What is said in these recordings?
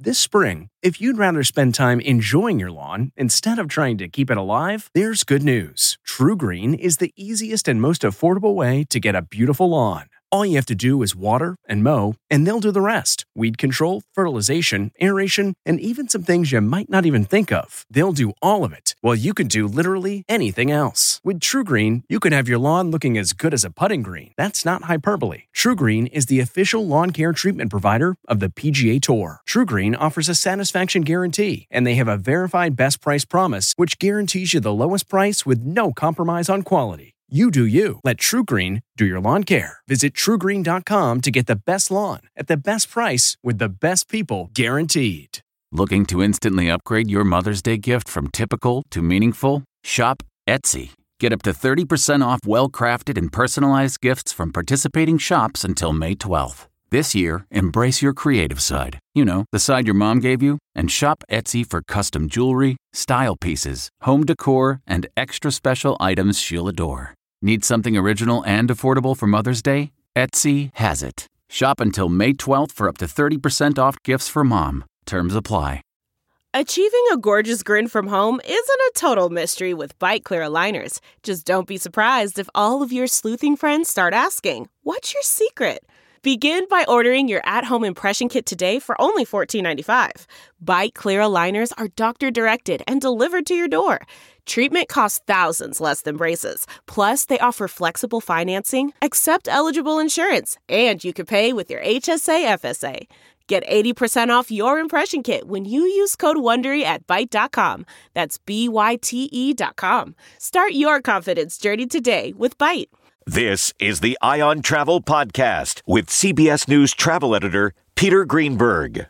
This spring, if you'd rather spend time enjoying your lawn instead of trying to keep it alive, there's good news. TruGreen is the easiest and most affordable way to get a beautiful lawn. All you have to do is water and mow, and they'll do the rest. Weed control, fertilization, aeration, and even some things you might not even think of. They'll do all of it, while you can do literally anything else. With TruGreen, you can have your lawn looking as good as a putting green. That's not hyperbole. TruGreen is the official lawn care treatment provider of the PGA Tour. TruGreen offers a satisfaction guarantee, and they have a verified best price promise, which guarantees you the lowest price with no compromise on quality. You do you. Let TruGreen do your lawn care. Visit TruGreen.com to get the best lawn at the best price with the best people guaranteed. Looking to instantly upgrade your Mother's Day gift from typical to meaningful? Shop Etsy. Get up to 30% off well-crafted and personalized gifts from participating shops until May 12th. This year, embrace your creative side. You know, the side your mom gave you. And shop Etsy for custom jewelry, style pieces, home decor, and extra special items she'll adore. Need something original and affordable for Mother's Day? Etsy has it. Shop until May 12th for up to 30% off gifts for mom. Terms apply. Achieving a gorgeous grin from home isn't a total mystery with Byte Clear aligners. Just don't be surprised if all of your sleuthing friends start asking, "What's your secret?" Begin by ordering your at-home impression kit today for only $14.95. Byte Clear aligners are doctor-directed and delivered to your door. Treatment costs thousands less than braces. Plus, they offer flexible financing, accept eligible insurance, and you can pay with your HSA FSA. Get 80% off your impression kit when you use code WONDERY at Byte.com. That's BYTE.com. Start your confidence journey today with Byte. This is the Eye on Travel podcast with CBS News travel editor Peter Greenberg.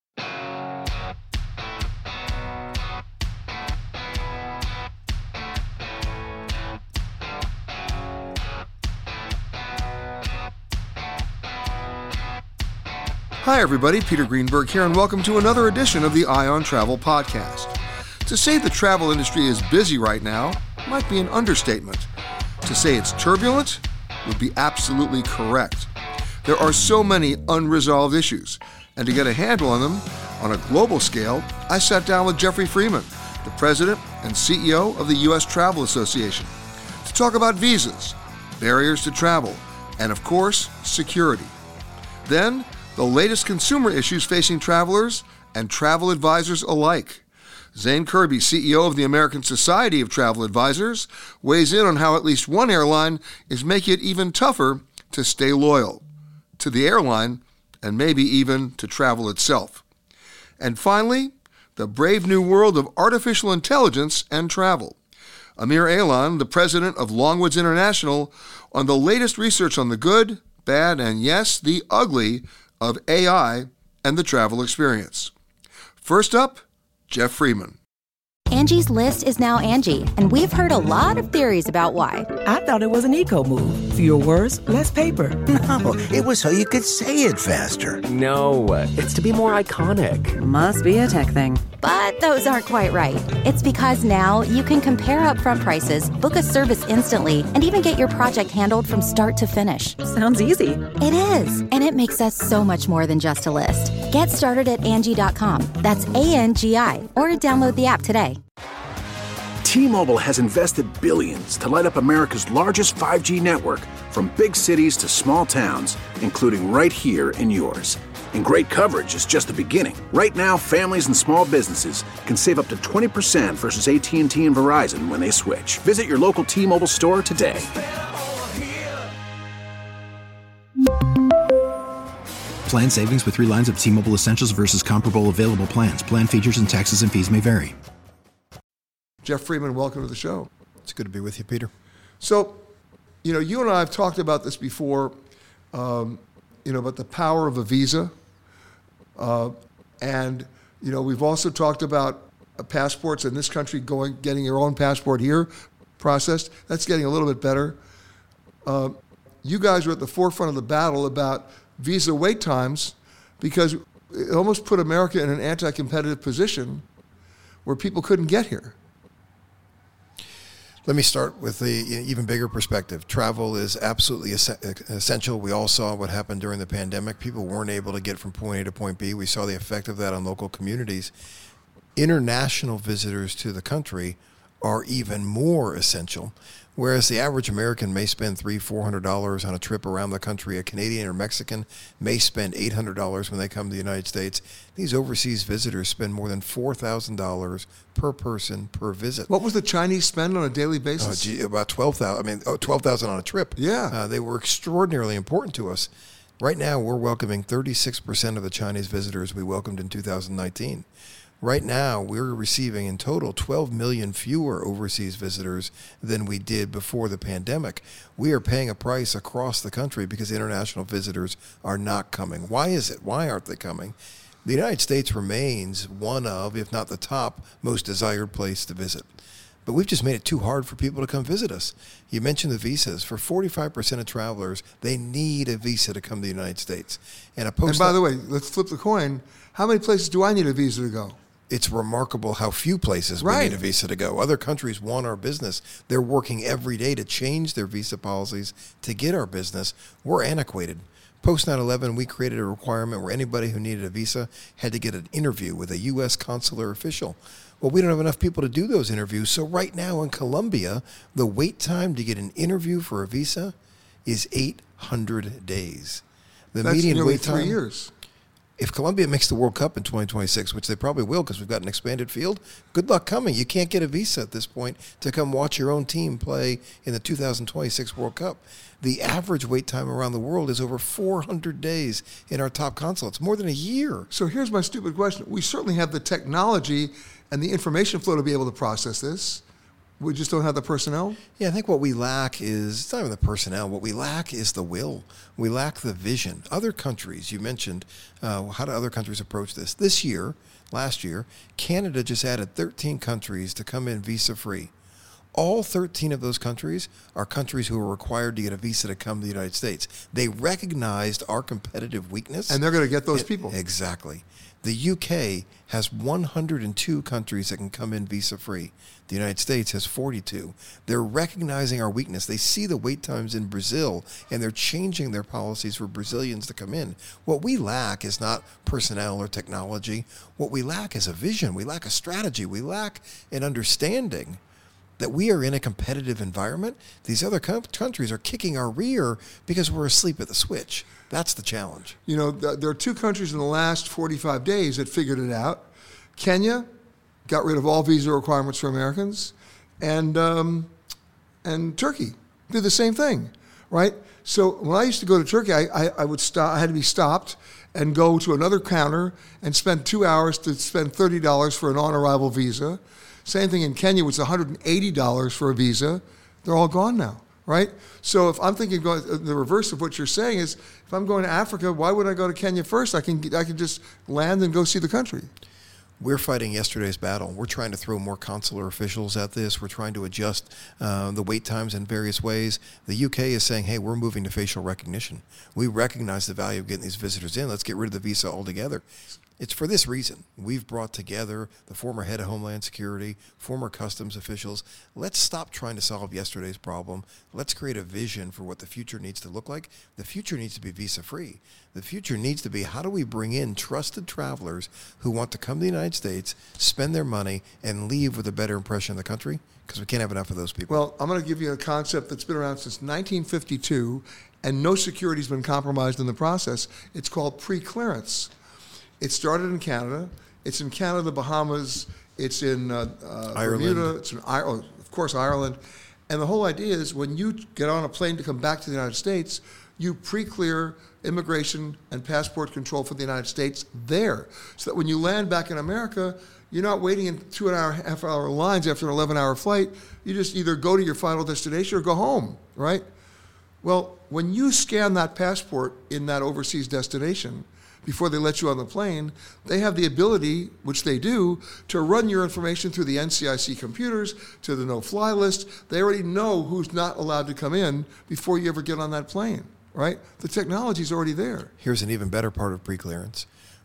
Hi everybody, Peter Greenberg here, and welcome to another edition of the Eye on Travel podcast. To say the travel industry is busy right now might be an understatement. To say it's turbulent would be absolutely correct. There are so many unresolved issues, and to get a handle on them on a global scale, I sat down with Jeffrey Freeman, the president and CEO of the U.S. Travel Association, to talk about visas, barriers to travel, and of course, security. Then, the latest consumer issues facing travelers and travel advisors alike. Zane Kirby, CEO of the American Society of Travel Advisors, weighs in on how at least one airline is making it even tougher to stay loyal to the airline and maybe even to travel itself. And finally, the brave new world of artificial intelligence and travel. Amir Alan, the president of Longwoods International, on the latest research on the good, bad, and yes, the ugly of AI and the travel experience. First up, Jeff Freeman. Angie's List is now Angie, and we've heard a lot of theories about why. I thought it was an eco move. Fewer words, less paper. No, it was so you could say it faster. No, it's to be more iconic. Must be a tech thing. But those aren't quite right. It's because now you can compare upfront prices, book a service instantly, and even get your project handled from start to finish. Sounds easy. It is, and it makes us so much more than just a list. Get started at Angie.com. That's ANGI, or download the app today. T-Mobile has invested billions to light up America's largest 5G network, from big cities to small towns, including right here in yours. And great coverage is just the beginning. Right now, families and small businesses can save up to 20% versus AT&T and Verizon when they switch. Visit your local T-Mobile store today. Plan savings with 3 lines of T-Mobile Essentials versus comparable available plans. Plan features and taxes and fees may vary. Jeff Freeman, welcome to the show. It's good to be with you, Peter. So, you and I have talked about this before, about the power of a visa. And we've also talked about passports in this country, getting your own passport here processed. That's getting a little bit better. You guys are at the forefront of the battle about visa wait times, because it almost put America in an anti-competitive position where people couldn't get here. Let me start with the even bigger perspective. Travel is absolutely essential. We all saw what happened during the pandemic. People weren't able to get from point A to point B. We saw the effect of that on local communities. International visitors to the country are even more essential. Whereas the average American may spend $300-400 on a trip around the country, a Canadian or Mexican may spend $800 when they come to the United States. These overseas visitors spend more than $4,000 per person per visit. What was the Chinese spend on a daily basis? About $12,000. $12,000 on a trip. Yeah, they were extraordinarily important to us. Right now, we're welcoming 36% of the Chinese visitors we welcomed in 2019. Right now, we're receiving in total 12 million fewer overseas visitors than we did before the pandemic. We are paying a price across the country because international visitors are not coming. Why is it? Why aren't they coming? The United States remains one of, if not the top, most desired place to visit. But we've just made it too hard for people to come visit us. You mentioned the visas. For 45% of travelers, they need a visa to come to the United States. And by the way, let's flip the coin. How many places do I need a visa to go? It's remarkable how few places we need a visa to go. Other countries want our business. They're working every day to change their visa policies to get our business. We're antiquated. Post 9/11, we created a requirement where anybody who needed a visa had to get an interview with a U.S. consular official. Well, we don't have enough people to do those interviews. So right now in Colombia, the wait time to get an interview for a visa is 800 days. That's median wait time 3 years. If Colombia makes the World Cup in 2026, which they probably will because we've got an expanded field, good luck coming. You can't get a visa at this point to come watch your own team play in the 2026 World Cup. The average wait time around the world is over 400 days in our top consulates, more than a year. So here's my stupid question. We certainly have the technology and the information flow to be able to process this. We just don't have the personnel? Yeah, I think what we lack is, it's not even the personnel, what we lack is the will. We lack the vision. Other countries, you mentioned, how do other countries approach this? Last year, Canada just added 13 countries to come in visa-free. All 13 of those countries are countries who are required to get a visa to come to the United States. They recognized our competitive weakness. And they're going to get those people. Exactly. The UK has 102 countries that can come in visa-free. The United States has 42. They're recognizing our weakness. They see the wait times in Brazil, and they're changing their policies for Brazilians to come in. What we lack is not personnel or technology. What we lack is a vision. We lack a strategy. We lack an understanding that we are in a competitive environment. These other countries are kicking our rear because we're asleep at the switch. That's the challenge. You know, there are two countries in the last 45 days that figured it out. Kenya got rid of all visa requirements for Americans, and Turkey did the same thing, right? So when I used to go to Turkey, I would stop. I had to be stopped and go to another counter and spend 2 hours to spend $30 for an on-arrival visa. Same thing in Kenya, which is $180 for a visa. They're all gone now, right? So if I'm thinking the reverse of what you're saying is, if I'm going to Africa, why would I go to Kenya first? I can just land and go see the country. We're fighting yesterday's battle. We're trying to throw more consular officials at this. We're trying to adjust the wait times in various ways. The UK is saying, hey, we're moving to facial recognition. We recognize the value of getting these visitors in. Let's get rid of the visa altogether. It's for this reason. We've brought together the former head of Homeland Security, former customs officials. Let's stop trying to solve yesterday's problem. Let's create a vision for what the future needs to look like. The future needs to be visa-free. The future needs to be, how do we bring in trusted travelers who want to come to the United States, spend their money, and leave with a better impression of the country? Because we can't have enough of those people. Well, I'm going to give you a concept that's been around since 1952, and no security's been compromised in the process. It's called pre-clearance. It started in Canada. It's in Canada, the Bahamas. It's in Bermuda. It's in Ireland, of course, Ireland. And the whole idea is when you get on a plane to come back to the United States, you pre-clear immigration and passport control for the United States there. So that when you land back in America, you're not waiting in 2.5-hour lines after an 11-hour flight. You just either go to your final destination or go home, right? Well, when you scan that passport in that overseas destination, before they let you on the plane, they have the ability, which they do, to run your information through the NCIC computers, to the no-fly list. They already know who's not allowed to come in before you ever get on that plane, right? The technology's already there. Here's an even better part of pre-clearance.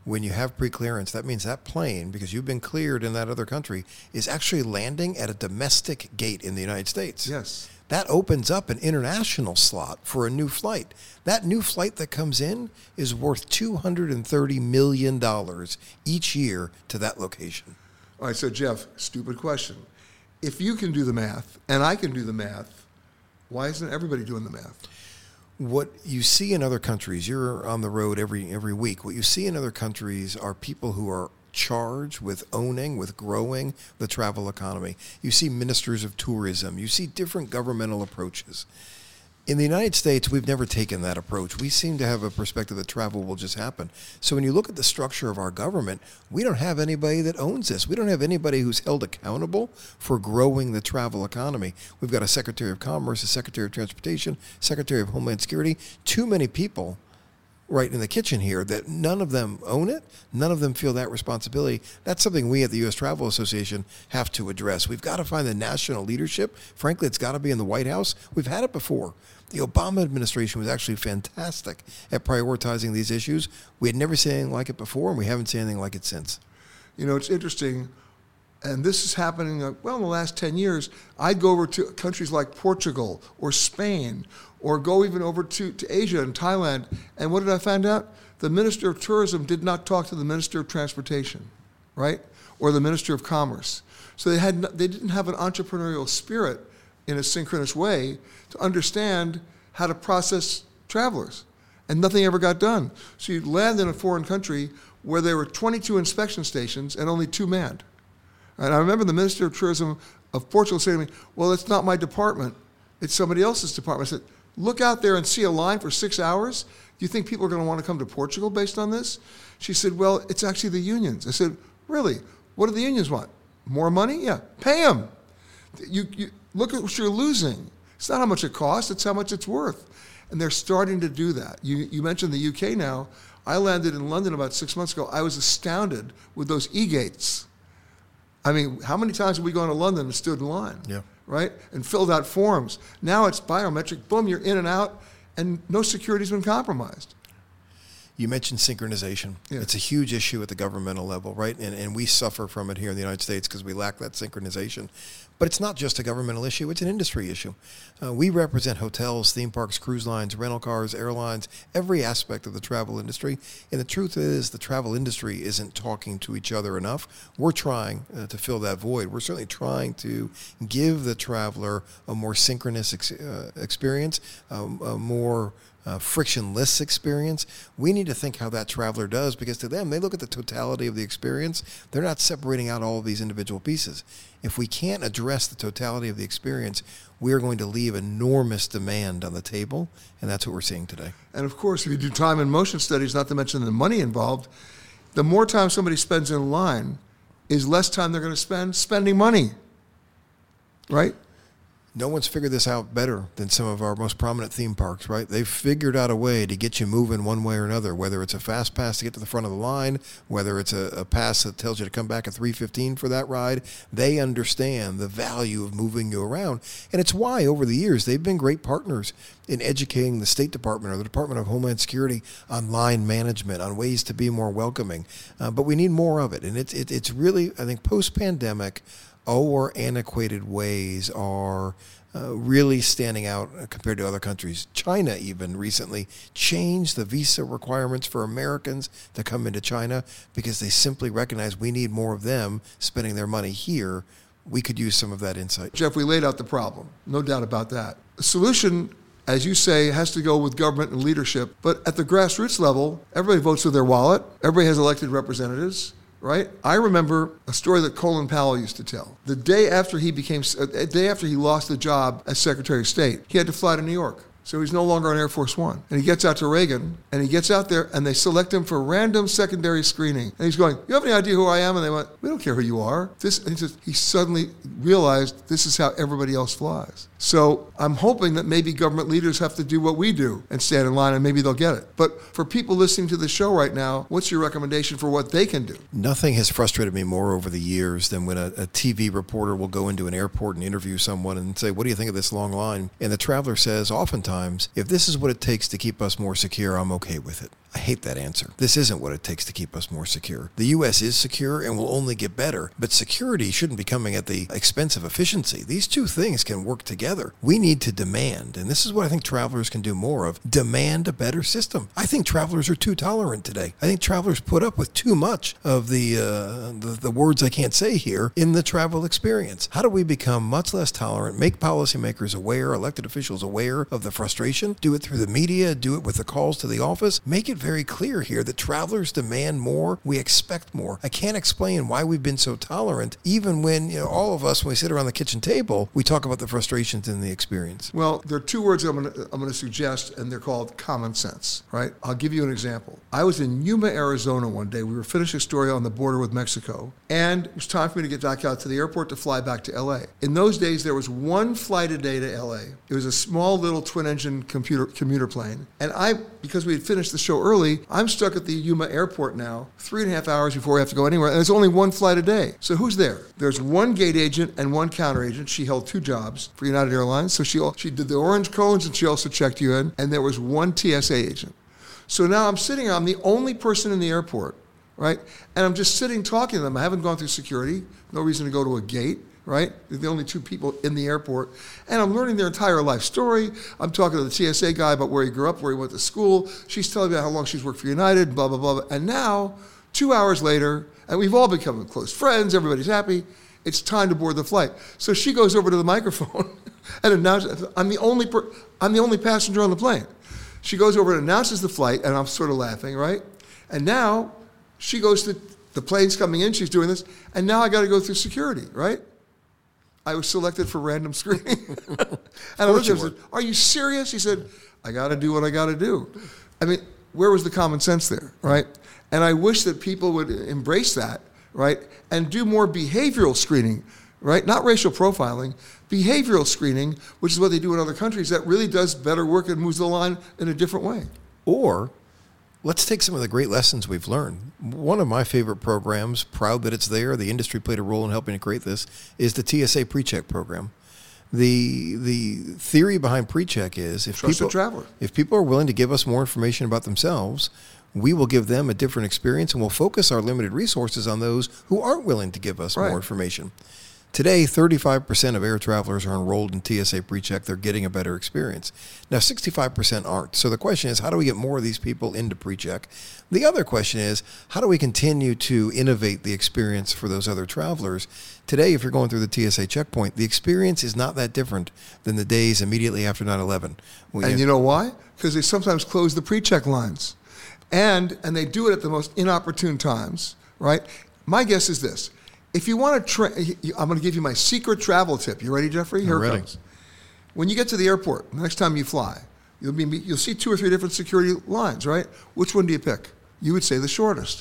When you have pre-clearance, that means that plane, because you've been cleared in that other country, is actually landing at a domestic gate in the United States. Yes. That opens up an international slot for a new flight. That new flight that comes in is worth $230 million each year to that location. All right, so Jeff, stupid question. If you can do the math and I can do the math, why isn't everybody doing the math? What you see in other countries, you're on the road every week, what you see in other countries are people who are charged with owning, with growing the travel economy. You see ministers of tourism. You see different governmental approaches. In the United States, we've never taken that approach. We seem to have a perspective that travel will just happen. So when you look at the structure of our government, we don't have anybody that owns this. We don't have anybody who's held accountable for growing the travel economy. We've got a Secretary of Commerce, a Secretary of Transportation, Secretary of Homeland Security, too many people right in the kitchen here that none of them own it, none of them feel that responsibility. That's something we at the U.S. Travel Association have to address. We've got to find the national leadership. Frankly, it's got to be in the White House. We've had it before. The Obama administration was actually fantastic at prioritizing these issues. We had never seen anything like it before, and we haven't seen anything like it since. You know, it's interesting, and this is happening, in the last 10 years. I'd go over to countries like Portugal or Spain, or go even over to Asia and Thailand, and what did I find out? The Minister of Tourism did not talk to the Minister of Transportation, right? Or the Minister of Commerce. So they didn't have an entrepreneurial spirit in a synchronous way to understand how to process travelers. And nothing ever got done. So you'd land in a foreign country where there were 22 inspection stations and only 2 manned. And I remember the Minister of Tourism of Portugal saying to me, well, it's not my department, it's somebody else's department. I said, look out there and see a line for 6 hours. Do you think people are going to want to come to Portugal based on this? She said, well, it's actually the unions. I said, really? What do the unions want? More money? Yeah, pay them. You look at what you're losing. It's not how much it costs, it's how much it's worth. And they're starting to do that. You mentioned the UK now. I landed in London about 6 months ago. I was astounded with those e-gates. I mean, how many times have we gone to London and stood in line, right? And filled out forms. Now it's biometric. Boom, you're in and out, and no security's been compromised. You mentioned synchronization. Yeah. It's a huge issue at the governmental level, right? And we suffer from it here in the United States because we lack that synchronization. But it's not just a governmental issue, it's an industry issue. We represent hotels, theme parks, cruise lines, rental cars, airlines, every aspect of the travel industry. And the truth is the travel industry isn't talking to each other enough. We're trying to fill that void. We're certainly trying to give the traveler a more synchronous experience, a more frictionless experience. We need to think how that traveler does, because to them, they look at the totality of the experience. They're not separating out all of these individual pieces. If we can't address the totality of the experience, we're going to leave enormous demand on the table, and that's what we're seeing today. And of course, if you do time and motion studies, not to mention the money involved, the more time somebody spends in line is less time they're going to spend spending money, right? No one's figured this out better than some of our most prominent theme parks, right? They've figured out a way to get you moving one way or another, whether it's a fast pass to get to the front of the line, whether it's a pass that tells you to come back at 3:15 for that ride. They understand the value of moving you around. And it's why, over the years, they've been great partners in educating the State Department or the Department of Homeland Security on line management, on ways to be more welcoming. But we need more of it. And it's really, I think, post-pandemic, our antiquated ways are really standing out compared to other countries. China even recently changed the visa requirements for Americans to come into China because they simply recognize we need more of them spending their money here. We could use some of that insight. Jeff, we laid out the problem. No doubt about that. The solution, as you say, has to go with government and leadership. But at the grassroots level, everybody votes with their wallet. Everybody has elected representatives. Right? I remember a story that Colin Powell used to tell. The day after he lost the job as Secretary of State, he had to fly to New York. So he's no longer on Air Force One. And he gets out to Reagan, and he gets out there, and they select him for random secondary screening. And he's going, you have any idea who I am? And they went, we don't care who you are. And he suddenly realized this is how everybody else flies. So I'm hoping that maybe government leaders have to do what we do and stand in line, and maybe they'll get it. But for people listening to the show right now, what's your recommendation for what they can do? Nothing has frustrated me more over the years than when a TV reporter will go into an airport and interview someone and say, what do you think of this long line? And the traveler says, oftentimes, times, if this is what it takes to keep us more secure, I'm okay with it. I hate that answer. This isn't what it takes to keep us more secure. The U.S. is secure and will only get better, but security shouldn't be coming at the expense of efficiency. These two things can work together. We need to demand, and this is what I think travelers can do more of, demand a better system. I think travelers are too tolerant today. I think travelers put up with too much of the words I can't say here in the travel experience. How do we become much less tolerant, make policymakers aware, elected officials aware of the frustration, do it through the media, do it with the calls to the office, make it very clear here that travelers demand more, we expect more. I can't explain why we've been so tolerant, even when all of us, when we sit around the kitchen table, we talk about the frustrations in the experience. Well, there are two words I'm going to suggest, and they're called common sense, right? I'll give you an example. I was in Yuma, Arizona one day. We were finishing a story on the border with Mexico, and it was time for me to get back out to the airport to fly back to LA. In those days, there was one flight a day to LA. It was a small little twin-engine commuter plane, and because we had finished the show early, I'm stuck at the Yuma airport now, 3.5 hours before we have to go anywhere, and there's only one flight a day. So who's there? There's one gate agent and one counter agent. She held two jobs for United Airlines, so she did the orange cones and she also checked you in, and there was one TSA agent. So now I'm the only person in the airport, right? And I'm just sitting talking to them. I haven't gone through security, no reason to go to a gate, right? They're the only two people in the airport. And I'm learning their entire life story. I'm talking to the TSA guy about where he grew up, where he went to school. She's telling me about how long she's worked for United, blah, blah, blah. And now, 2 hours later, and we've all become close friends, everybody's happy, it's time to board the flight. So she goes over to the microphone and announces, I'm the only passenger on the plane. She goes over and announces the flight, and I'm sort of laughing, right? And now she goes to, the plane's coming in, she's doing this, and now I got to go through security, right? I was selected for random screening. And I looked at him and said, are you serious? He said, I got to do what I got to do. I mean, where was the common sense there, right? And I wish that people would embrace that, right? And do more behavioral screening, right? Not racial profiling, behavioral screening, which is what they do in other countries, that really does better work and moves the line in a different way. Or let's take some of the great lessons we've learned. One of my favorite programs, proud that it's there, the industry played a role in helping to create this, is the TSA PreCheck program. The theory behind PreCheck is if people are willing to give us more information about themselves, we will give them a different experience, and we'll focus our limited resources on those who aren't willing to give us more information. Today, 35% of air travelers are enrolled in TSA PreCheck. They're getting a better experience. Now, 65% aren't. So the question is, how do we get more of these people into PreCheck? The other question is, how do we continue to innovate the experience for those other travelers? Today, if you're going through the TSA checkpoint, the experience is not that different than the days immediately after 9/11. And you know why? Because they sometimes close the PreCheck lines. And they do it at the most inopportune times, right? My guess is this. If you want to I'm going to give you my secret travel tip. You ready, Jeffrey? Here it comes. When you get to the airport, the next time you fly, you'll see 2 or 3 different security lines, right? Which one do you pick? You would say the shortest.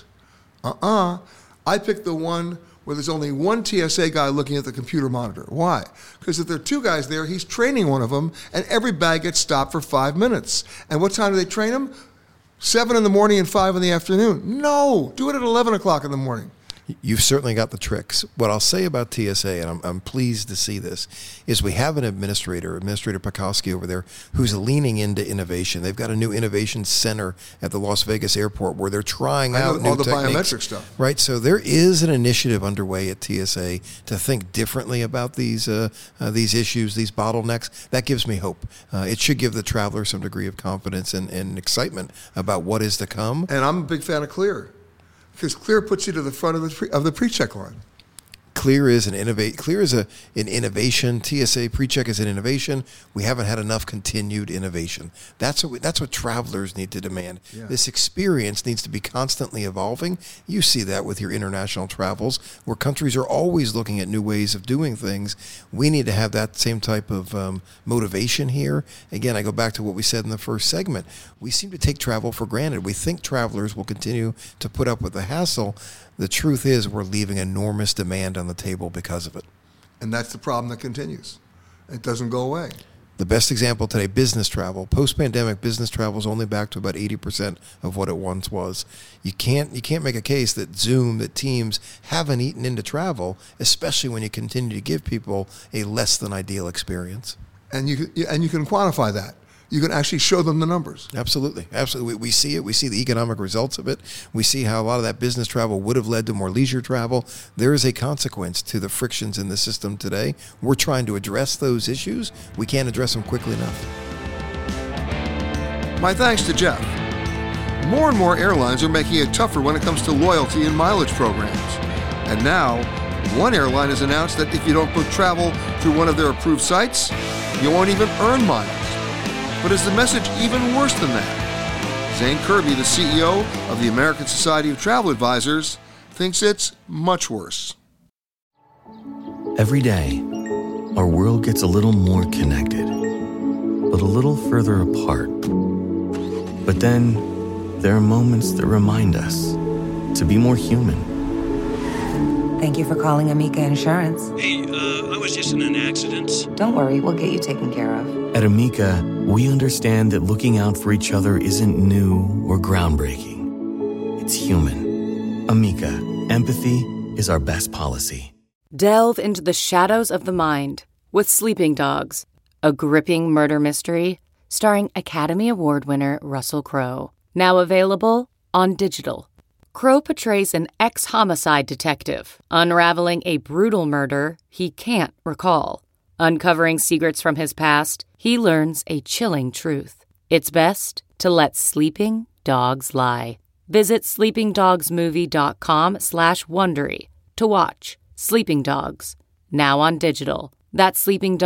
I picked the one where there's only one TSA guy looking at the computer monitor. Why? Because if there are 2 guys there, he's training one of them, and every bag gets stopped for 5 minutes. And what time do they train him? 7 in the morning and 5 in the afternoon. No, do it at 11 o'clock in the morning. You've certainly got the tricks. What I'll say about TSA, and I'm pleased to see this, is we have an Administrator Pekoski over there, who's leaning into innovation. They've got a new innovation center at the Las Vegas airport where they're trying out new all the techniques, biometric stuff. Right, so there is an initiative underway at TSA to think differently about these issues, these bottlenecks. That gives me hope. It should give the traveler some degree of confidence and excitement about what is to come. And I'm a big fan of CLEAR. Because CLEAR puts you to the front of the PreCheck line. CLEAR is an innovation. TSA PreCheck is an innovation. We haven't had enough continued innovation. That's what travelers need to demand. Yeah. This experience needs to be constantly evolving. You see that with your international travels, where countries are always looking at new ways of doing things. We need to have that same type of motivation here. Again, I go back to what we said in the first segment. We seem to take travel for granted. We think travelers will continue to put up with the hassle. The truth is we're leaving enormous demand on the table because of it. And that's the problem that continues. It doesn't go away. The best example today, business travel. Post-pandemic, business travel is only back to about 80% of what it once was. You can't make a case that Zoom, that Teams haven't eaten into travel, especially when you continue to give people a less than ideal experience. And you can quantify that. you can actually show them the numbers. Absolutely. Absolutely. We see it. We see the economic results of it. We see how a lot of that business travel would have led to more leisure travel. There is a consequence to the frictions in the system today. We're trying to address those issues. We can't address them quickly enough. My thanks to Jeff. More and more airlines are making it tougher when it comes to loyalty and mileage programs. And now, one airline has announced that if you don't book travel through one of their approved sites, you won't even earn miles. But is the message even worse than that? Zane Kirby, the CEO of the American Society of Travel Advisors, thinks it's much worse. Every day, our world gets a little more connected, but a little further apart. But then, there are moments that remind us to be more human. Thank you for calling Amica Insurance. Hey, I was just in an accident. Don't worry, we'll get you taken care of. At Amica, we understand that looking out for each other isn't new or groundbreaking. It's human. Amica, empathy is our best policy. Delve into the shadows of the mind with Sleeping Dogs, a gripping murder mystery starring Academy Award winner Russell Crowe. Now available on digital. Crowe portrays an ex-homicide detective unraveling a brutal murder he can't recall. Uncovering secrets from his past, he learns a chilling truth. It's best to let sleeping dogs lie. Visit sleepingdogsmovie.com/Wondery to watch Sleeping Dogs, now on digital. That's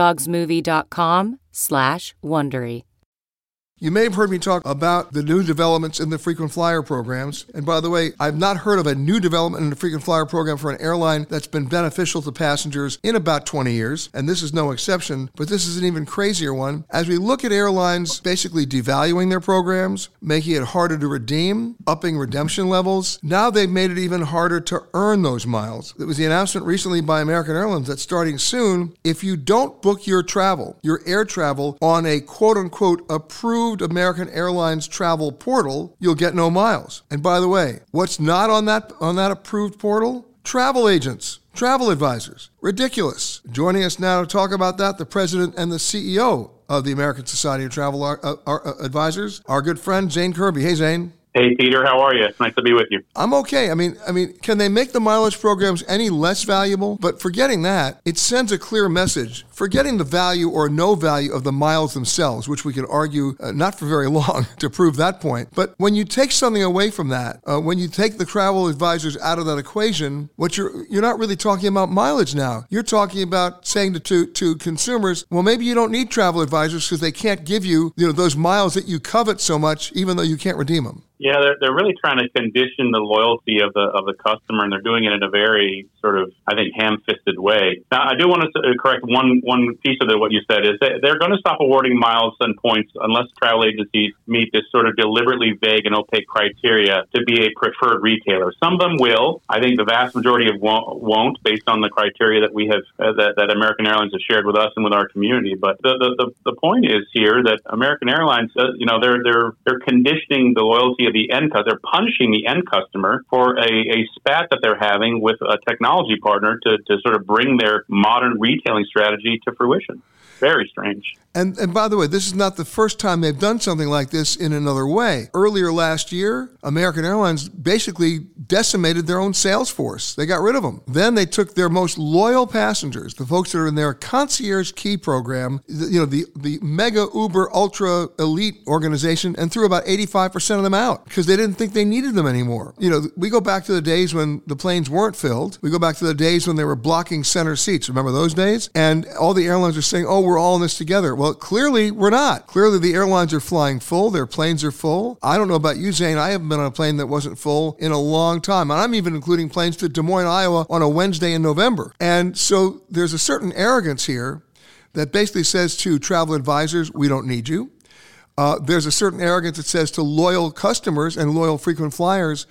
sleepingdogsmovie.com/Wondery. You may have heard me talk about the new developments in the frequent flyer programs. And by the way, I've not heard of a new development in the frequent flyer program for an airline that's been beneficial to passengers in about 20 years. And this is no exception, but this is an even crazier one. As we look at airlines basically devaluing their programs, making it harder to redeem, upping redemption levels, now they've made it even harder to earn those miles. It was the announcement recently by American Airlines that starting soon, if you don't book your travel, your air travel, on a quote-unquote approved American Airlines travel portal, you'll get no miles. And by the way, what's not on that approved portal? Travel agents, travel advisors. Ridiculous. Joining us now to talk about that, the president and the CEO of the American Society of Travel Advisors, our good friend Zane Kirby. Hey, Zane. Hey, Peter, how are you? It's nice to be with you. I'm okay. I mean, can they make the mileage programs any less valuable? But forgetting that, it sends a clear message. Forgetting the value or no value of the miles themselves, which we could argue not for very long to prove that point. But when you take something away from that, when you take the travel advisors out of that equation, what you're not really talking about mileage now. You're talking about saying to consumers, well, maybe you don't need travel advisors because they can't give you those miles that you covet so much, even though you can't redeem them. Yeah, they're really trying to condition the loyalty of the customer, and they're doing it in a very sort of, I think, ham-fisted way. Now, I do want to correct one piece of what you said is that they're going to stop awarding miles and points unless travel agencies meet this sort of deliberately vague and opaque criteria to be a preferred retailer. Some of them will. I think the vast majority of won't, based on the criteria that we have that American Airlines has shared with us and with our community. But the point is here that American Airlines, they're conditioning the loyalty of the end customer. They're punishing the end customer for a spat that they're having with a technology partner to sort of bring their modern retailing strategy to fruition. Very strange. And by the way, this is not the first time they've done something like this in another way. Earlier last year, American Airlines basically decimated their own sales force. They got rid of them. Then they took their most loyal passengers, the folks that are in their concierge key program, the mega uber ultra elite organization, and threw about 85% of them out because they didn't think they needed them anymore. We go back to the days when the planes weren't filled. We go back to the days when they were blocking center seats. Remember those days? And all the airlines are saying, oh, we're all in this together. Well, clearly we're not. Clearly the airlines are flying full. Their planes are full. I don't know about you, Zane. I haven't been on a plane that wasn't full in a long time. And I'm even including planes to Des Moines, Iowa on a Wednesday in November. And so there's a certain arrogance here that basically says to travel advisors, we don't need you. There's a certain arrogance that says to loyal customers and loyal frequent flyers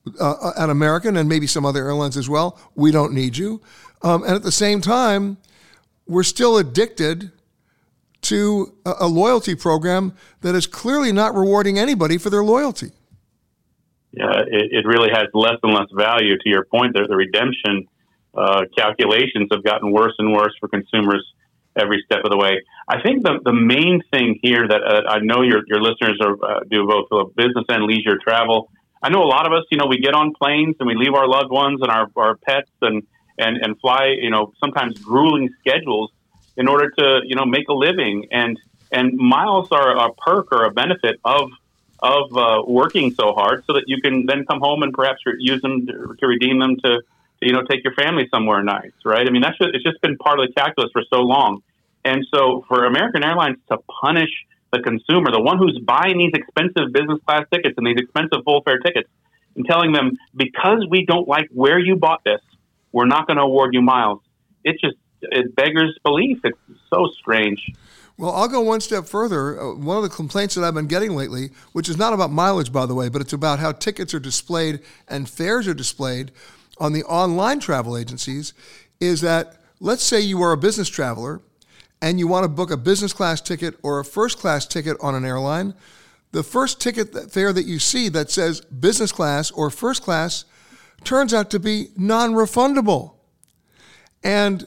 at American and maybe some other airlines as well, we don't need you. And at the same time, we're still addicted to a loyalty program that is clearly not rewarding anybody for their loyalty. Yeah, it really has less and less value. To your point, the redemption calculations have gotten worse and worse for consumers every step of the way. I think the main thing here that I know your listeners do both business and leisure travel. I know a lot of us, we get on planes and we leave our loved ones and our pets and fly, sometimes grueling schedules in order to, make a living. And miles are a perk or a benefit of working so hard so that you can then come home and perhaps use them to redeem them to take your family somewhere nice, right? I mean, it's just been part of the calculus for so long. And so for American Airlines to punish the consumer, the one who's buying these expensive business class tickets and these expensive full fare tickets, and telling them, because we don't like where you bought this, we're not going to award you miles. It beggars belief. It's so strange. Well, I'll go one step further. One of the complaints that I've been getting lately, which is not about mileage, by the way, but it's about how tickets are displayed and fares are displayed on the online travel agencies, is that let's say you are a business traveler and you want to book a business class ticket or a first class ticket on an airline. The first ticket fare that you see that says business class or first class turns out to be non-refundable. And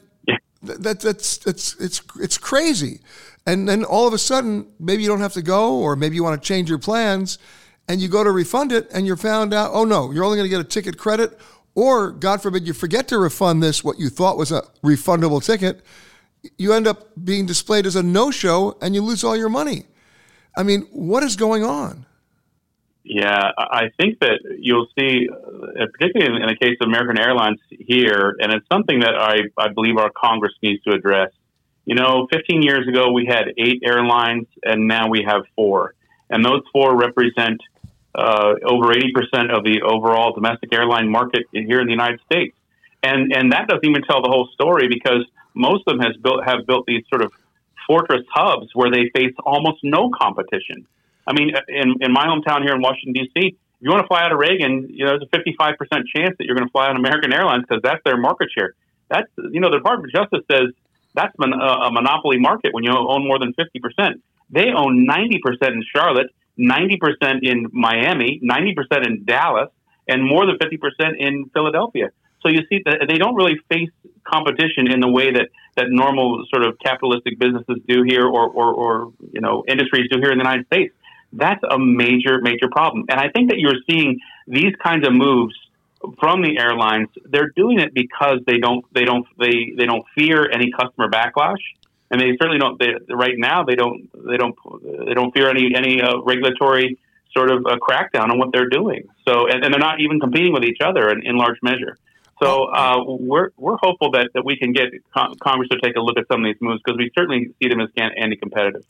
it's crazy. And then all of a sudden, maybe you don't have to go, or maybe you want to change your plans, and you go to refund it, and you're found out, oh no, you're only going to get a ticket credit, or God forbid you forget to refund what you thought was a refundable ticket. You end up being displayed as a no-show, and you lose all your money. I mean, what is going on? Yeah, I think that you'll see, particularly in the case of American Airlines here, and it's something that I believe our Congress needs to address. 15 years ago, we had 8 airlines, and now we have 4. And those 4 represent over 80% of the overall domestic airline market here in the United States. And that doesn't even tell the whole story, because most of them have built these sort of fortress hubs where they face almost no competition. I mean, in my hometown here in Washington, D.C., if you want to fly out of Reagan, there's a 55% chance that you're going to fly on American Airlines because that's their market share. That's, the Department of Justice says that's a monopoly market when you own more than 50%. They own 90% in Charlotte, 90% in Miami, 90% in Dallas, and more than 50% in Philadelphia. So you see that they don't really face competition in the way that normal sort of capitalistic businesses do here or industries do here in the United States. That's a major, major problem. And I think that you're seeing these kinds of moves from the airlines. They're doing it because they don't fear any customer backlash, and they certainly don't. Right now, they don't fear any regulatory sort of crackdown on what they're doing. So, and they're not even competing with each other in large measure. So we're hopeful that we can get Congress to take a look at some of these moves, because we certainly see them as anti-competitive.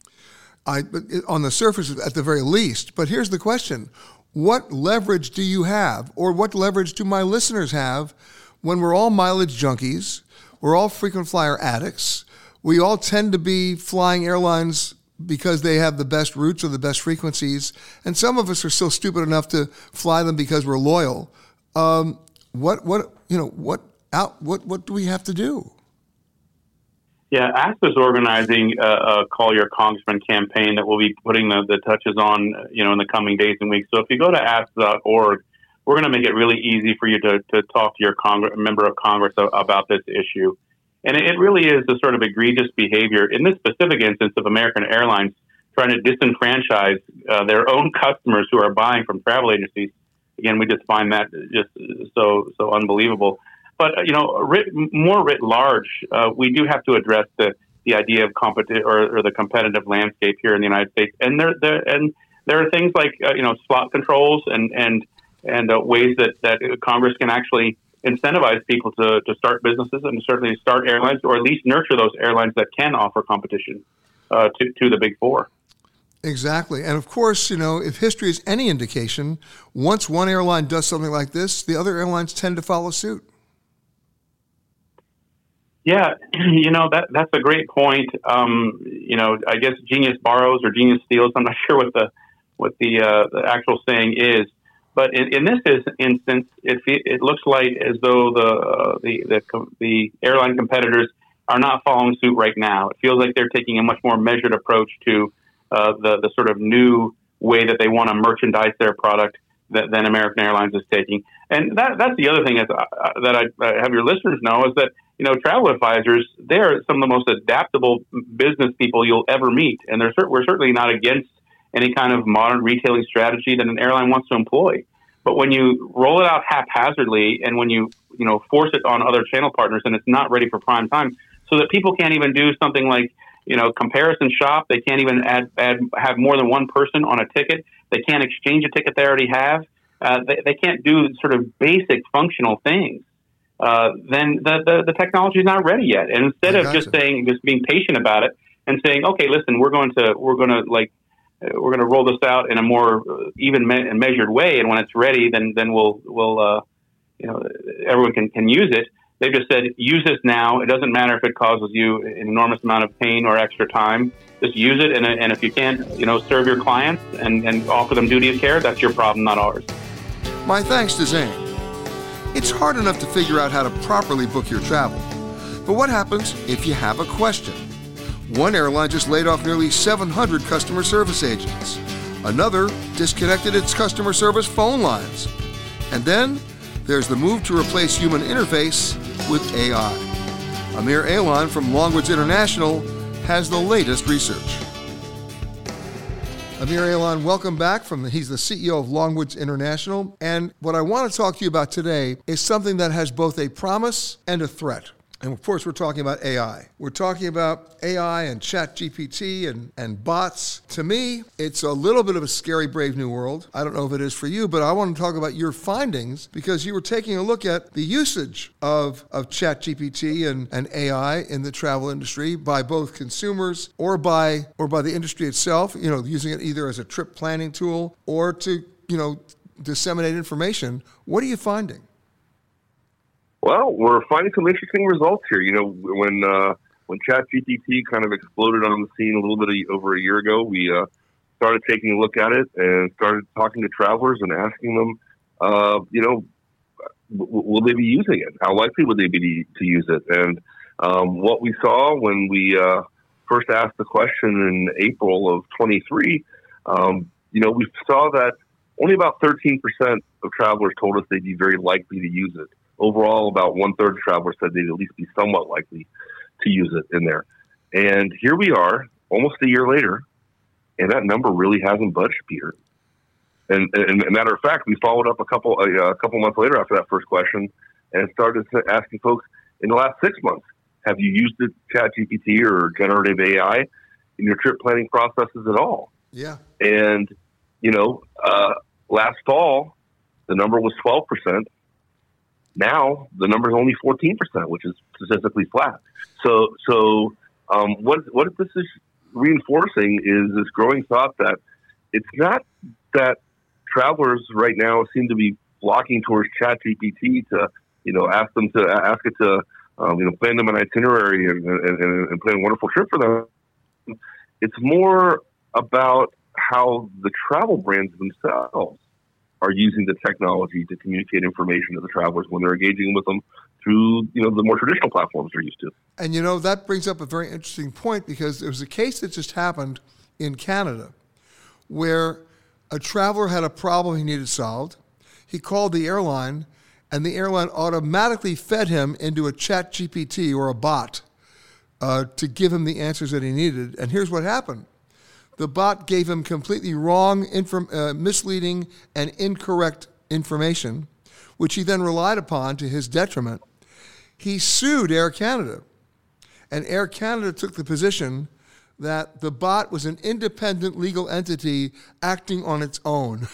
On the surface, at the very least. But here's the question. What leverage do you have, or what leverage do my listeners have, when we're all mileage junkies, we're all frequent flyer addicts, we all tend to be flying airlines because they have the best routes or the best frequencies, and some of us are still stupid enough to fly them because we're loyal. What do we have to do? Yeah, ASPA is organizing a Call Your Congressman campaign that we'll be putting the touches on, in the coming days and weeks. So if you go to ASPA.org, we're going to make it really easy for you to talk to your member of Congress about this issue. And it really is the sort of egregious behavior, in this specific instance of American Airlines, trying to disenfranchise their own customers who are buying from travel agencies. Again, we just find that just so unbelievable. But, more writ large, we do have to address the idea of or the competitive landscape here in the United States. And there are things like, slot controls and ways that Congress can actually incentivize people to start businesses and certainly start airlines, or at least nurture those airlines that can offer competition to the Big Four. Exactly. And of course, if history is any indication, once one airline does something like this, the other airlines tend to follow suit. Yeah, that's a great point. I guess genius borrows or genius steals. I'm not sure what the actual saying is, but in this instance, it looks like as though the airline competitors are not following suit right now. It feels like they're taking a much more measured approach to the sort of new way that they want to merchandise their product. than American Airlines is taking. And that's the other thing that I have your listeners know is that, travel advisors, they're some of the most adaptable business people you'll ever meet. And we're certainly not against any kind of modern retailing strategy that an airline wants to employ. But when you roll it out haphazardly and when you force it on other channel partners and it's not ready for prime time, so that people can't even do something like, comparison shop, they can't even have more than one person on a ticket. They can't exchange a ticket they already have. They can't do sort of basic functional things. Then the technology is not ready yet. And instead of just being patient about it and saying, okay, listen, we're going to roll this out in a more even and measured way, and when it's ready, then we'll everyone can use it. They've just said, use this now. It doesn't matter if it causes you an enormous amount of pain or extra time. Just use it, and if you can't, serve your clients and offer them duty of care, that's your problem, not ours. My thanks to Zane. It's hard enough to figure out how to properly book your travel. But what happens if you have a question? One airline just laid off nearly 700 customer service agents. Another disconnected its customer service phone lines. And then there's the move to replace human interface with AI. Amir Alan from Longwoods International has the latest research. Amir Alan, welcome back. He's the CEO of Longwoods International. And what I want to talk to you about today is something that has both a promise and a threat. And of course, we're talking about AI. We're talking about AI and ChatGPT and bots. To me, it's a little bit of a scary, brave new world. I don't know if it is for you, but I want to talk about your findings because you were taking a look at the usage of ChatGPT and AI in the travel industry by both consumers or by the industry itself, using it either as a trip planning tool or to, disseminate information. What are you finding? Well, we're finding some interesting results here. When ChatGPT kind of exploded on the scene a little bit over a year ago, we started taking a look at it and started talking to travelers and asking them, will they be using it? How likely would they be to use it? And what we saw when we first asked the question in April of 23, we saw that only about 13% of travelers told us they'd be very likely to use it. Overall, about 1/3 of travelers said they'd at least be somewhat likely to use it in there. And here we are, almost a year later, and that number really hasn't budged, Peter. And a matter of fact, we followed up a couple months later after that first question and started asking folks, in the last 6 months, have you used the ChatGPT or generative AI in your trip planning processes at all? Yeah. And, last fall, the number was 12%. Now the number is only 14%, which is statistically flat. So what this is reinforcing is this growing thought that it's not that travelers right now seem to be flocking towards ChatGPT to ask it to plan them an itinerary and plan a wonderful trip for them. It's more about how the travel brands themselves are using the technology to communicate information to the travelers when they're engaging with them through, the more traditional platforms they're used to. And, that brings up a very interesting point because there was a case that just happened in Canada where a traveler had a problem he needed solved. He called the airline, and the airline automatically fed him into a ChatGPT or a bot to give him the answers that he needed. And here's what happened. The bot gave him completely wrong, misleading, and incorrect information, which he then relied upon to his detriment. He sued Air Canada, and Air Canada took the position that the bot was an independent legal entity acting on its own.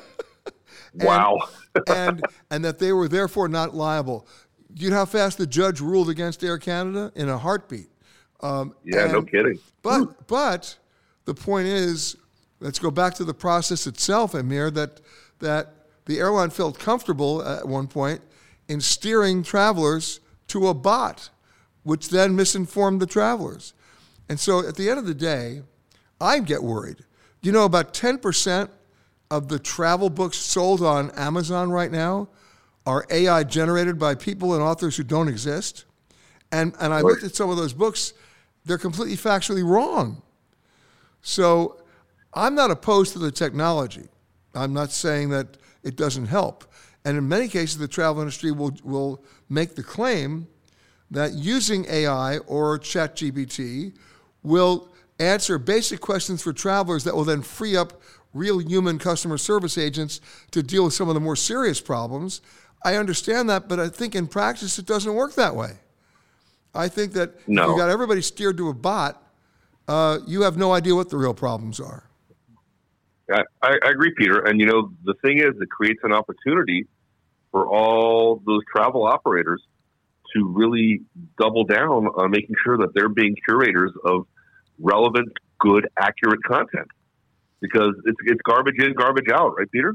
Wow. and that they were therefore not liable. Do you know how fast the judge ruled against Air Canada? In a heartbeat. No kidding. But the point is, let's go back to the process itself, Amir, that the airline felt comfortable at one point in steering travelers to a bot, which then misinformed the travelers. And so at the end of the day, I get worried. About 10% of the travel books sold on Amazon right now are AI generated by people and authors who don't exist. And I looked at some of those books, they're completely factually wrong. So I'm not opposed to the technology. I'm not saying that it doesn't help. And in many cases, the travel industry will make the claim that using AI or ChatGPT will answer basic questions for travelers that will then free up real human customer service agents to deal with some of the more serious problems. I understand that, but I think in practice it doesn't work that way. I think that if you got everybody steered to a bot, you have no idea what the real problems are. I agree, Peter. And, the thing is, it creates an opportunity for all those travel operators to really double down on making sure that they're being curators of relevant, good, accurate content. Because it's garbage in, garbage out, right, Peter?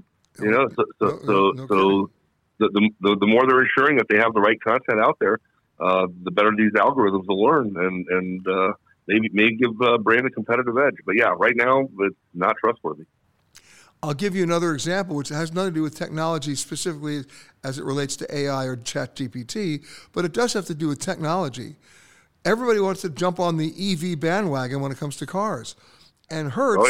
So the more they're ensuring that they have the right content out there, the better these algorithms will learn and may give brand a competitive edge. But yeah, right now it's not trustworthy. I'll give you another example, which has nothing to do with technology specifically as it relates to AI or ChatGPT, but it does have to do with technology. Everybody wants to jump on the EV bandwagon when it comes to cars. And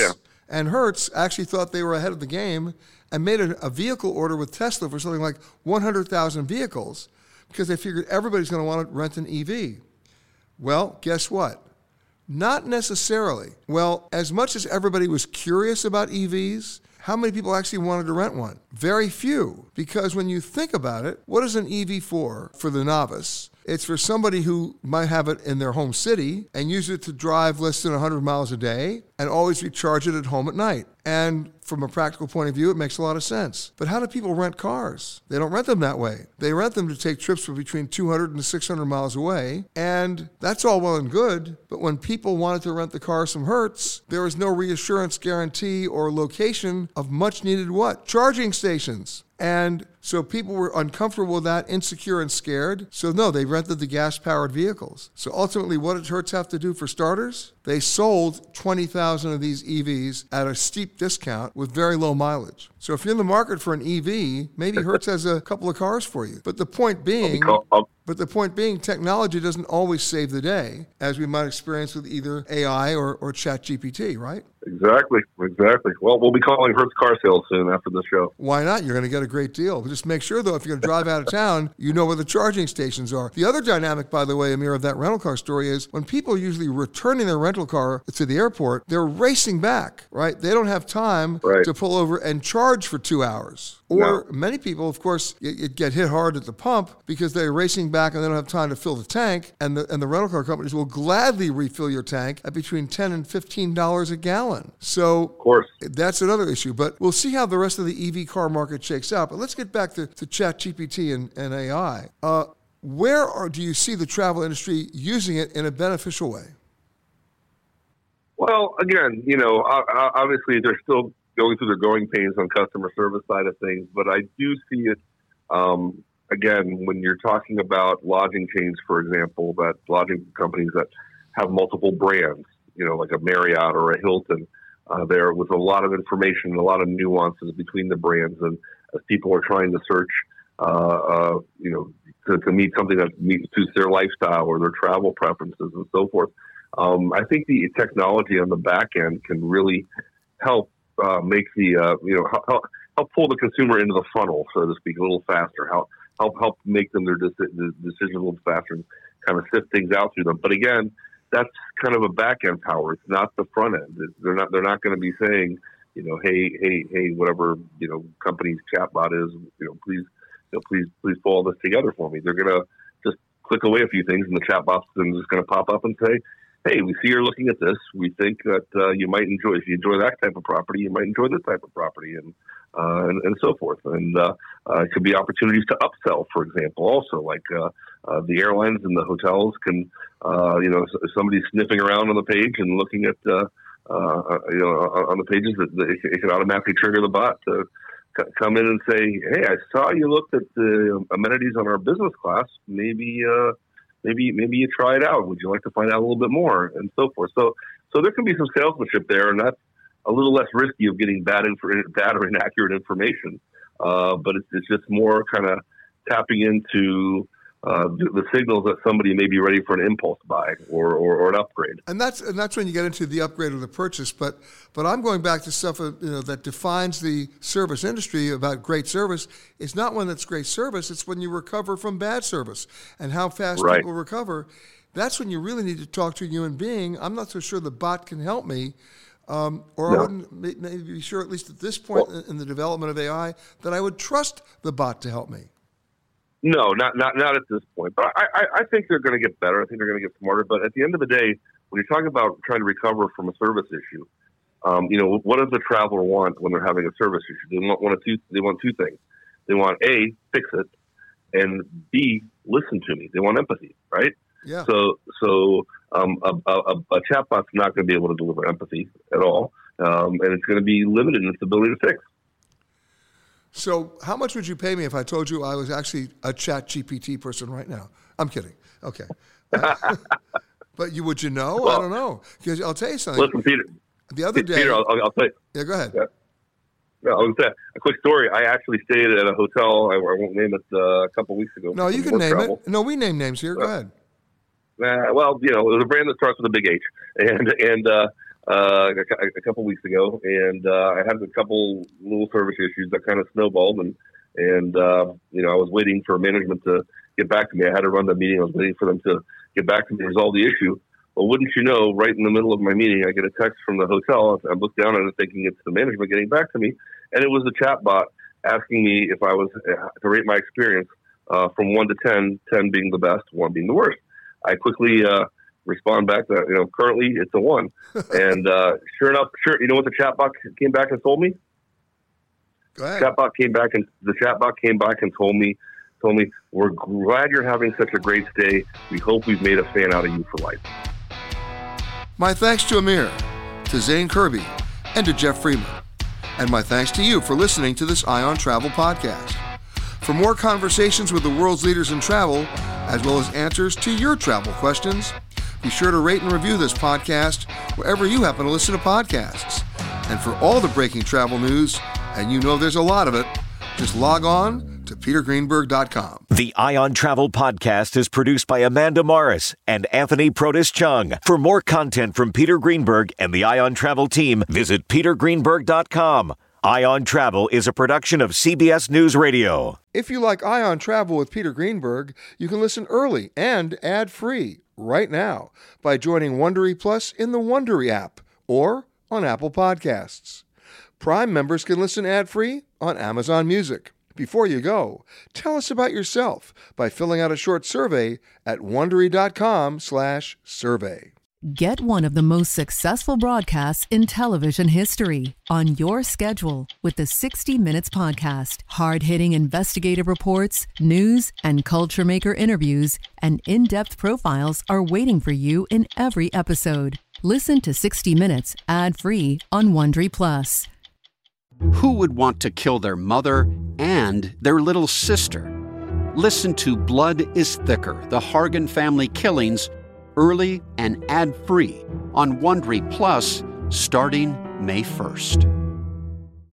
Hertz actually thought they were ahead of the game and made a vehicle order with Tesla for something like 100,000 vehicles because they figured everybody's going to want to rent an EV. Well, guess what? Not necessarily. Well, as much as everybody was curious about EVs, how many people actually wanted to rent one? Very few. Because when you think about it, what is an EV for the novice? It's for somebody who might have it in their home city and use it to drive less than 100 miles a day and always recharge it at home at night. And from a practical point of view, it makes a lot of sense. But how do people rent cars? They don't rent them that way. They rent them to take trips for between 200 and 600 miles away. And that's all well and good. But when people wanted to rent the cars from Hertz, there was no reassurance guarantee or location of much needed what? Charging stations. And so people were uncomfortable with that, insecure and scared. So no, they rented the gas-powered vehicles. So ultimately, what did Hertz have to do for starters? They sold 20,000 of these EVs at a steep discount with very low mileage. So if you're in the market for an EV, maybe Hertz has a couple of cars for you. But the point being, technology doesn't always save the day, as we might experience with either AI or ChatGPT, right? Exactly. Well, we'll be calling Hertz Car Sales soon after the show. Why not? You're going to get a great deal. But just make sure, though, if you're going to drive out of town, you know where the charging stations are. The other dynamic, by the way, Amir, of that rental car story is when people are usually returning their rental car to the airport, they're racing back, right? They don't have time to pull over and charge for 2 hours. Or many people, of course, get hit hard at the pump because they're racing back and they don't have time to fill the tank. And the rental car companies will gladly refill your tank at between $10 and $15 a gallon. So of course, that's another issue. But we'll see how the rest of the EV car market shakes out. But let's get back to ChatGPT and AI. Where do you see the travel industry using it in a beneficial way? Well, again, obviously they're still going through their growing pains on customer service side of things, but I do see it, again, when you're talking about lodging chains, for example, that lodging companies that have multiple brands, like a Marriott or a Hilton, there with a lot of information and a lot of nuances between the brands. And as people are trying to search, to meet something that suits their lifestyle or their travel preferences and so forth, I think the technology on the back end can really help make the help pull the consumer into the funnel, so to speak, a little faster. Help make them their decisions a little faster and kind of sift things out through them. But again, that's kind of a back end power. It's not the front end. They're not going to be saying, hey, whatever company's chatbot is, please pull all this together for me. They're going to just click away a few things, and the chatbot's just going to pop up and say, hey, we see you're looking at this. We think that you might enjoy, if you enjoy that type of property, you might enjoy this type of property, and so forth. And it could be opportunities to upsell, for example. Also, like the airlines and the hotels can, if somebody's sniffing around on the page and looking at, on the pages, it can automatically trigger the bot to come in and say, hey, I saw you looked at the amenities on our business class. Maybe you try it out. Would you like to find out a little bit more, and so forth? So there can be some salesmanship there, and that's a little less risky of getting bad or inaccurate information. But it's just more kind of tapping into the signals that somebody may be ready for an impulse buy or an upgrade. And that's when you get into the upgrade or the purchase. But I'm going back to stuff that defines the service industry about great service. It's not when it's great service. It's when you recover from bad service and how fast people recover. That's when you really need to talk to a human being. I'm not so sure the bot can help me. I wouldn't maybe be sure, at least at this point in the development of AI, that I would trust the bot to help me. No, not at this point. But I think they're going to get better. I think they're going to get smarter. But at the end of the day, when you're talking about trying to recover from a service issue, what does the traveler want when they're having a service issue? They want two things. They want A, fix it, and B, listen to me. They want empathy, right? Yeah. So a chatbot's not going to be able to deliver empathy at all, and it's going to be limited in its ability to fix. So how much would you pay me if I told you I was actually a ChatGPT person right now? I'm kidding. Okay. But would you know? Well, I don't know. Because I'll tell you something. Listen, Peter. The other day. Peter, I'll tell you. Yeah, go ahead. Yeah. No, I was going to say a quick story. I actually stayed at a hotel. I won't name it a couple weeks ago. No, you can name it. No, we name names here. Go ahead. Well, it was a brand that starts with a big H. And a couple weeks ago, and I had a couple little service issues that kind of snowballed, and I was waiting for management to get back to me. I had to run the meeting. I was waiting for them to get back to me and resolve the issue. Well, wouldn't you know, right in the middle of my meeting, I get a text from the hotel. I look down at it thinking it's the management getting back to me, and it was the chatbot asking me if I was to rate my experience from 1 to 10, 10 being the best, 1 being the worst. I quickly respond back that currently it's a 1, and sure enough, you know what the chatbot came back and told me? Go ahead. The chatbot came back and told me, we're glad you're having such a great stay. We hope we've made a fan out of you for life. My thanks to Amir, to Zane Kirby, and to Jeff Freeman. And my thanks to you for listening to this Ion Travel podcast. For more conversations with the world's leaders in travel, as well as answers to your travel questions, be sure to rate and review this podcast wherever you happen to listen to podcasts. And for all the breaking travel news, and you know there's a lot of it, just log on to petergreenberg.com. The Ion Travel Podcast is produced by Amanda Morris and Anthony Protis-Chung. For more content from Peter Greenberg and the Ion Travel team, visit petergreenberg.com. Ion Travel is a production of CBS News Radio. If you like Ion Travel with Peter Greenberg, you can listen early and ad-free right now by joining Wondery Plus in the Wondery app or on Apple Podcasts. Prime members can listen ad-free on Amazon Music. Before you go, tell us about yourself by filling out a short survey at Wondery.com/survey. Get one of the most successful broadcasts in television history on your schedule with the 60 Minutes Podcast. Hard-hitting investigative reports, news, and culture maker interviews, and in-depth profiles are waiting for you in every episode. Listen to 60 Minutes ad-free on Wondery Plus. Who would want to kill their mother and their little sister? Listen to Blood is Thicker, the Hargan family killings, early and ad-free on Wondery Plus starting May 1st.